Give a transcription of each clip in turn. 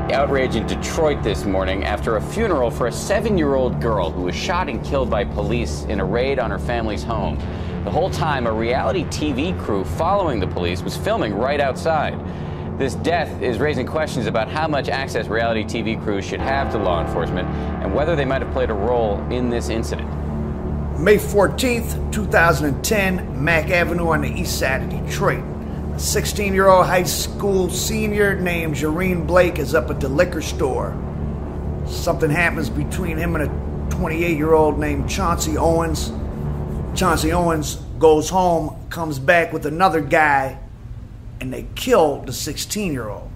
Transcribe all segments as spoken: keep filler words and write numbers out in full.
Outrage in Detroit this morning after a funeral for a seven-year-old girl who was shot and killed by police in a raid on her family's home. The whole time, a reality T V crew following the police was filming right outside. This death is raising questions about how much access reality T V crews should have to law enforcement and whether they might have played a role in this incident. May fourteenth, two thousand ten, Mack Avenue on the east side of Detroit. A sixteen-year-old high school senior named Jareen Blake is up at the liquor store. Something happens between him and a twenty-eight-year-old named Chauncey Owens. Chauncey Owens goes home, comes back with another guy, and they kill the sixteen-year-old.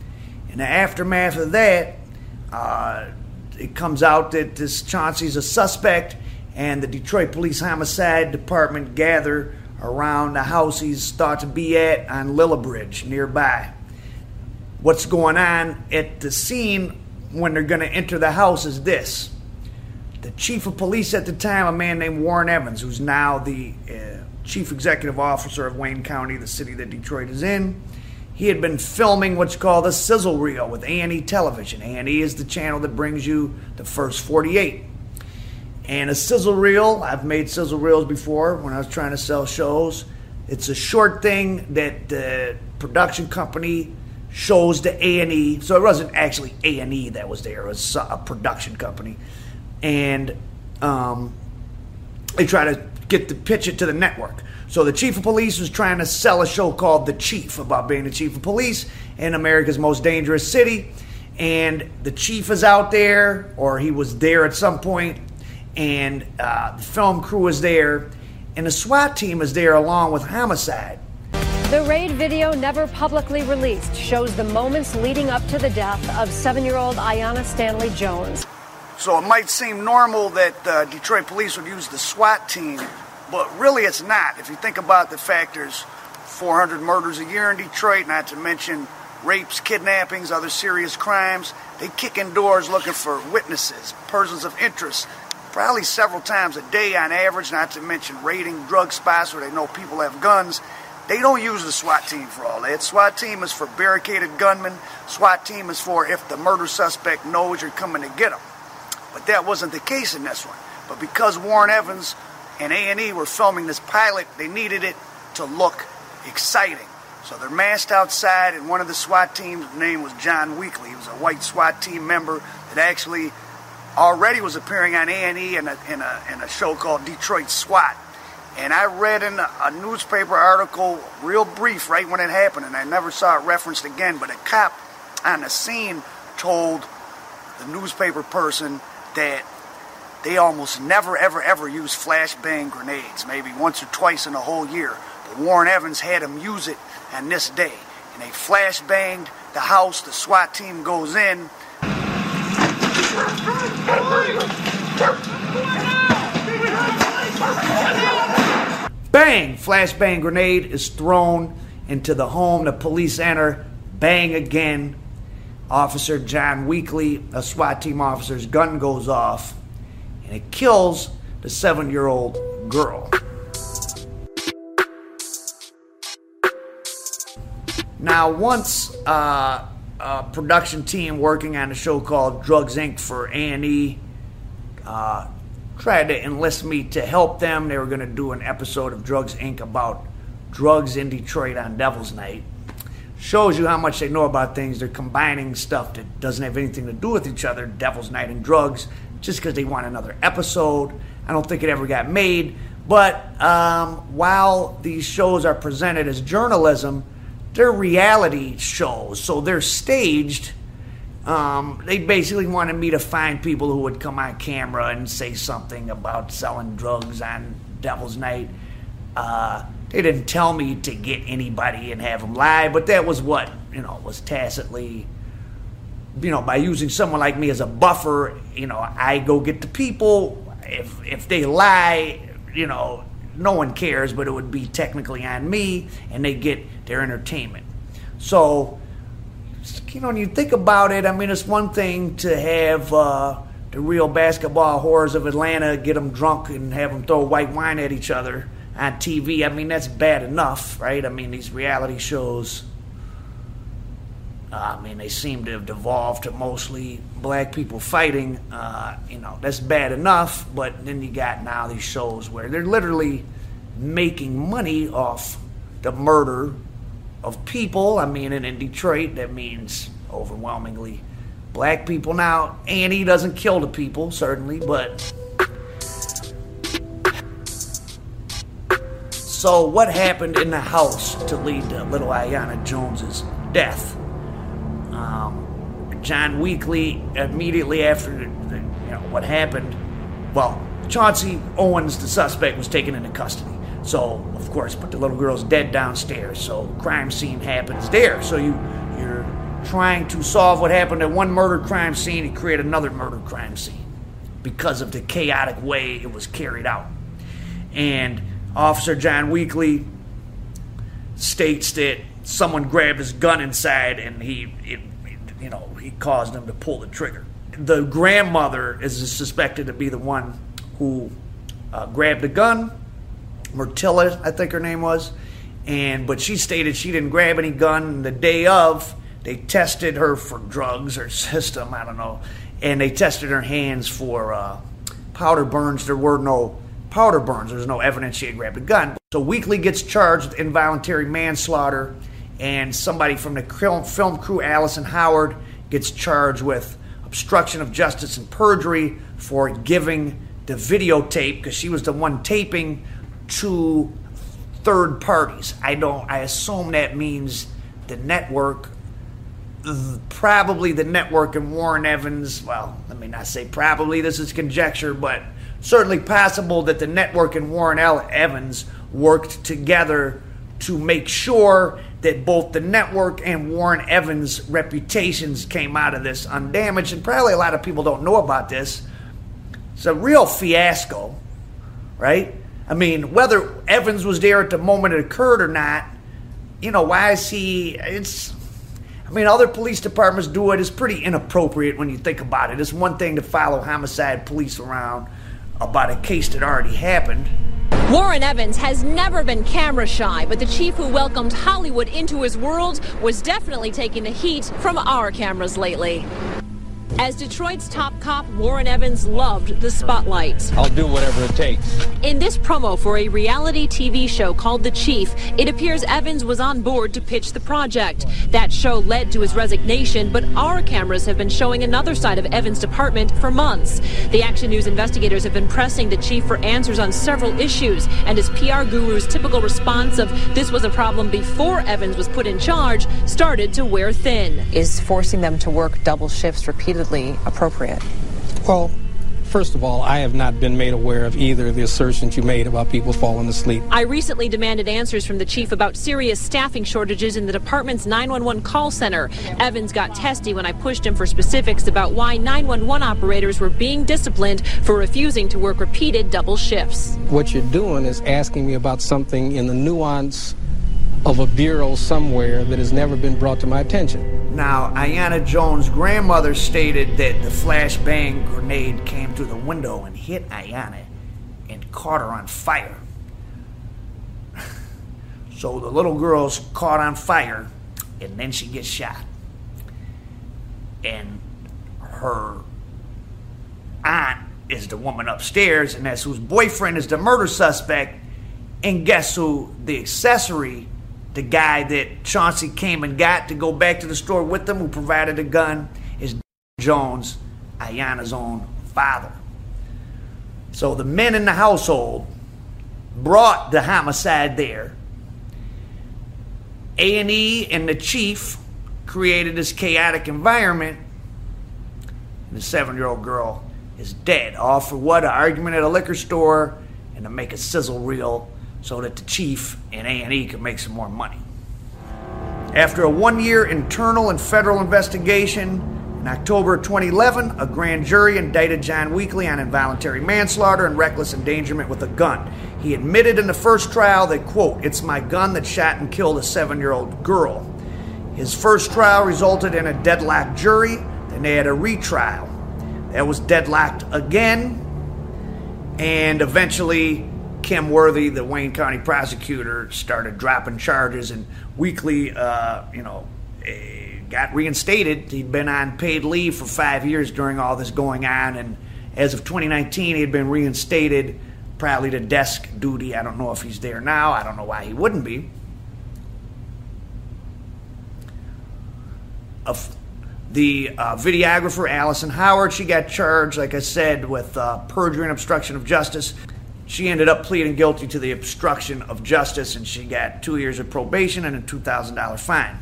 In the aftermath of that, uh, it comes out that this Chauncey's a suspect, and the Detroit Police Homicide Department gather around the house he's thought to be at on Lillibridge nearby. What's going on at the scene when they're going to enter the house is this. The chief of police at the time, a man named Warren Evans, who's now the uh, chief executive officer of Wayne County, the city that Detroit is in, he had been filming what's called a sizzle reel with A and E Television. A and E is the channel that brings you the first forty-eight. And a sizzle reel, I've made sizzle reels before when I was trying to sell shows. It's a short thing that the production company shows to A and E. So it wasn't actually A and E that was there. It was a production company. And um, they try to get the pitch it to the network. So the chief of police was trying to sell a show called The Chief about being the chief of police in America's most dangerous city. And the chief is out there, or he was there at some point, and uh, the film crew is there, and the SWAT team is there along with Homicide. The raid video, never publicly released, shows the moments leading up to the death of seven-year-old Ayanna Stanley Jones. So it might seem normal that uh, Detroit police would use the SWAT team, but really it's not. If you think about the fact there's four hundred murders a year in Detroit, not to mention rapes, kidnappings, other serious crimes, they kick in doors looking for witnesses, persons of interest, probably several times a day on average, not to mention raiding drug spots where they know people have guns. They don't use the SWAT team for all that. SWAT team is for barricaded gunmen. SWAT team is for if the murder suspect knows you're coming to get him. But that wasn't the case in this one. But because Warren Evans and A and E were filming this pilot, they needed it to look exciting. So they're massed outside, and one of the SWAT team's name was John Weekly. He was a white SWAT team member that actually already was appearing on A and E in a, in a, in a show called Detroit SWAT. And I read in a, a newspaper article, real brief, right when it happened, and I never saw it referenced again, but a cop on the scene told the newspaper person that they almost never, ever, ever use flashbang grenades, maybe once or twice in a whole year. But Warren Evans had them use it on this day. And they flashbanged the house, the SWAT team goes in. Bang! Flashbang grenade is thrown into the home. The police enter. Bang again. Officer John Weekly, a SWAT team officer's gun goes off, and it kills the seven-year-old girl. Now, once uh, a production team working on a show called Drugs Incorporated for A and E uh, tried to enlist me to help them. They were going to do an episode of Drugs Incorporated about drugs in Detroit on Devil's Night. Shows you how much they know about things. They're combining stuff that doesn't have anything to do with each other, Devil's Night and drugs, just because they want another episode. I don't think it ever got made. But um, while these shows are presented as journalism, they're reality shows, so they're staged. Um, they basically wanted me to find people who would come on camera and say something about selling drugs on Devil's Night. Uh, they didn't tell me to get anybody and have them lie, but that was what, you know, was tacitly, you know, by using someone like me as a buffer, you know, I go get the people. If if they lie, you know, no one cares, but it would be technically on me, and they get their entertainment. So, you know, when you think about it, I mean, it's one thing to have uh, the real basketball whores of Atlanta get them drunk and have them throw white wine at each other on T V. I mean, that's bad enough, right? I mean, these reality shows, Uh, I mean, they seem to have devolved to mostly black people fighting. Uh, you know, that's bad enough, but then you got now these shows where they're literally making money off the murder of people. I mean, and in Detroit, that means overwhelmingly black people. Now, Annie doesn't kill the people, certainly, but... So what happened in the house to lead to little Aiyana Jones's death? Um, John Weekly, immediately after the, the, you know, what happened, well, Chauncey Owens, the suspect, was taken into custody. So, of course, but the little girl's dead downstairs, so crime scene happens there. So you, you're trying to solve what happened at one murder crime scene and create another murder crime scene because of the chaotic way it was carried out. And Officer John Weekly states that someone grabbed his gun inside and he, it, you know, he caused him to pull the trigger. The grandmother is suspected to be the one who uh, grabbed the gun. Myrtilla, I think her name was, and but she stated she didn't grab any gun. The day of, they tested her for drugs or system, I don't know, and they tested her hands for uh, powder burns. There were no powder burns. There was no evidence she had grabbed a gun. So Weekly gets charged with involuntary manslaughter, and somebody from the film crew, Allison Howard, gets charged with obstruction of justice and perjury for giving the videotape, because she was the one taping, to third parties. I don't, I assume that means the network, probably the network and Warren Evans. Well, let me not say probably, this is conjecture, but certainly possible that the network and Warren L. Evans worked together to make sure that both the network and Warren Evans' reputations came out of this undamaged. And probably a lot of people don't know about this. It's a real fiasco, right? I mean, whether Evans was there at the moment it occurred or not, you know, why is he, it's, I mean, other police departments do it. It's pretty inappropriate when you think about it. It's one thing to follow homicide police around about a case that already happened. Warren Evans has never been camera shy, but the chief who welcomed Hollywood into his world was definitely taking the heat from our cameras lately. As Detroit's top cop, Warren Evans loved the spotlight. I'll do whatever it takes. In this promo for a reality T V show called The Chief, it appears Evans was on board to pitch the project. That show led to his resignation, but our cameras have been showing another side of Evans' department for months. The Action News investigators have been pressing the chief for answers on several issues, and his P R guru's typical response of this was a problem before Evans was put in charge started to wear thin. Is forcing them to work double shifts repeatedly appropriate? Well, first of all, I have not been made aware of either of the assertions you made about people falling asleep. I recently demanded answers from the chief about serious staffing shortages in the department's nine one one call center. Evans got testy when I pushed him for specifics about why nine one one operators were being disciplined for refusing to work repeated double shifts. What you're doing is asking me about something in the nuance of a bureau somewhere that has never been brought to my attention. Now, Aiyana Jones' grandmother stated that the flashbang grenade came through the window and hit Aiyana and caught her on fire. So the little girl's caught on fire, and then she gets shot. And her aunt is the woman upstairs, and that's whose boyfriend is the murder suspect. And guess who the accessory, the guy that Chauncey came and got to go back to the store with them, who provided the gun, is Jones, Aiyana's own father. So the men in the household brought the homicide there. A and E and the chief created this chaotic environment, and the seven-year-old girl is dead. All for what? An argument at a liquor store and to make a sizzle reel so that the chief and A and E could make some more money. After a one-year internal and federal investigation, in October twenty eleven, a grand jury indicted John Weekly on involuntary manslaughter and reckless endangerment with a gun. He admitted in the first trial that, quote, "It's my gun that shot and killed a seven-year-old girl." His first trial resulted in a deadlocked jury, then they had a retrial. That was deadlocked again, and eventually Kim Worthy, the Wayne County prosecutor, started dropping charges, and Weekly, uh, you know, got reinstated. He'd been on paid leave for five years during all this going on, and as of twenty nineteen, he had been reinstated, probably to desk duty. I don't know if he's there now. I don't know why he wouldn't be. Of the uh, videographer, Allison Howard, she got charged, like I said, with uh, perjury and obstruction of justice. She ended up pleading guilty to the obstruction of justice, and she got two years of probation and a two thousand dollars fine.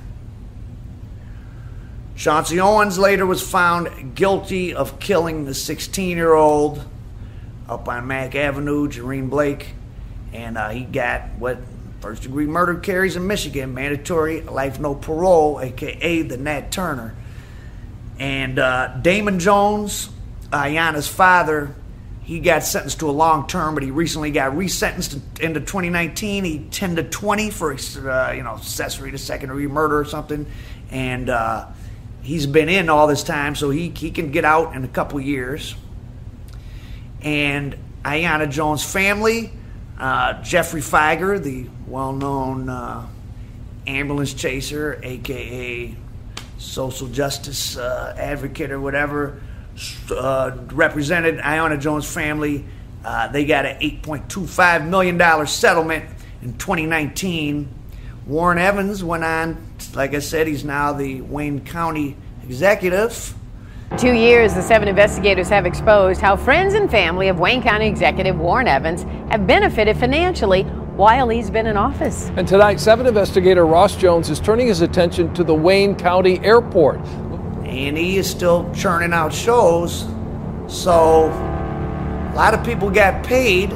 Chauncey Owens later was found guilty of killing the sixteen-year-old up on Mack Avenue, Jareen Blake, and uh, he got what first-degree murder carries in Michigan, mandatory life no parole, a k a the Nat Turner. And uh, Damon Jones, Ayanna's father, he got sentenced to a long term, but he recently got resentenced into twenty nineteen. He ten to twenty for uh, you know accessory to second-degree murder or something, and uh, he's been in all this time, so he he can get out in a couple years. And Ayanna Jones' family, uh, Jeffrey Feiger, the well-known uh, ambulance chaser, a k a social justice uh, advocate or whatever, uh, represented Ayanna Jones' family. Uh, they got an eight point two five million dollars settlement in twenty nineteen. Warren Evans went on, like I said, he's now the Wayne County executive. Two years, the seven investigators have exposed how friends and family of Wayne County Executive Warren Evans have benefited financially while he's been in office. And tonight, seven investigator Ross Jones is turning his attention to the Wayne County Airport. A and E is still churning out shows, so a lot of people got paid.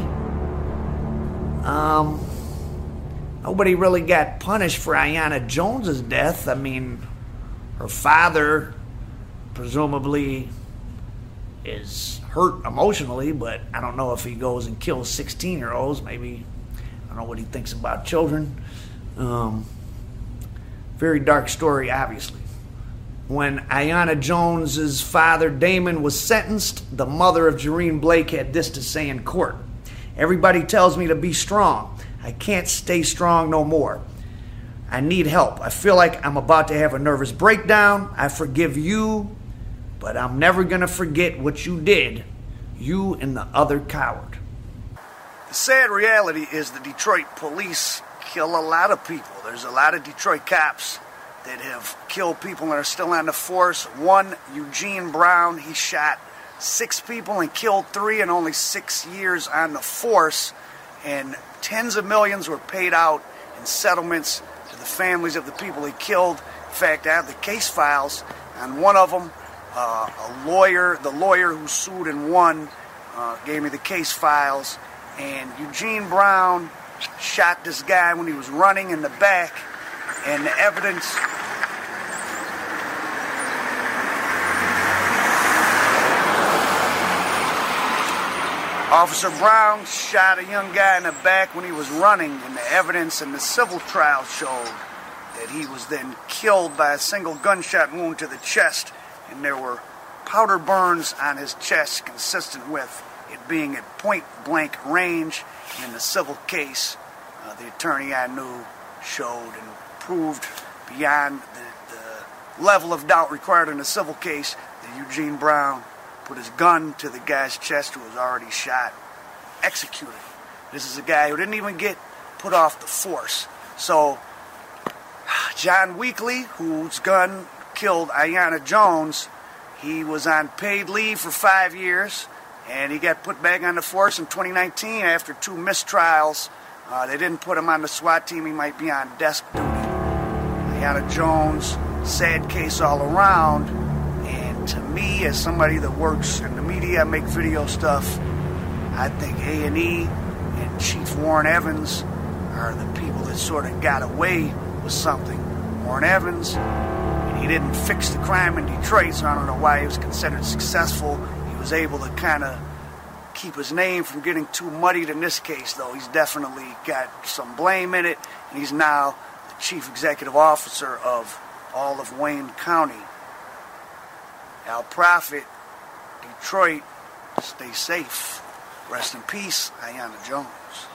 Um, nobody really got punished for Ayanna Jones's death. I mean, her father presumably is hurt emotionally, but I don't know if he goes and kills sixteen-year-olds. Maybe, I don't know what he thinks about children. Um, very dark story, obviously. When Ayanna Jones's father, Damon, was sentenced, the mother of Jareen Blake had this to say in court. "Everybody tells me to be strong. I can't stay strong no more. I need help. I feel like I'm about to have a nervous breakdown. I forgive you, but I'm never going to forget what you did, you and the other coward." The sad reality is the Detroit police kill a lot of people. There's a lot of Detroit cops that have killed people and are still on the force. One, Eugene Brown, he shot six people and killed three in only six years on the force, and tens of millions were paid out in settlements to the families of the people he killed. In fact, I have the case files on one of them. Uh, a lawyer, the lawyer who sued and won, uh, gave me the case files. And Eugene Brown shot this guy when he was running in the back, and the evidence... Officer Brown shot a young guy in the back when he was running, and the evidence in the civil trial showed that he was then killed by a single gunshot wound to the chest, and there were powder burns on his chest consistent with it being at point-blank range. And in the civil case, uh, the attorney I knew showed and proved beyond the, the level of doubt required in a civil case that Eugene Brown put his gun to the guy's chest who was already shot, executed. This is a guy who didn't even get put off the force. So, John Weekly, whose gun killed Ayanna Jones, he was on paid leave for five years, and he got put back on the force in twenty nineteen after two mistrials. Uh, they didn't put him on the SWAT team. He might be on desk duty. Ayanna Jones, sad case all around. And to me, as somebody that works in the media, I make video stuff, I think A and E and Chief Warren Evans are the people that sort of got away with something. Warren Evans, he didn't fix the crime in Detroit, so I don't know why he was considered successful. He was able to kind of keep his name from getting too muddied in this case, though. He's definitely got some blame in it, and he's now the chief executive officer of all of Wayne County. Al Prophet, Detroit, stay safe. Rest in peace, Ayanna Jones.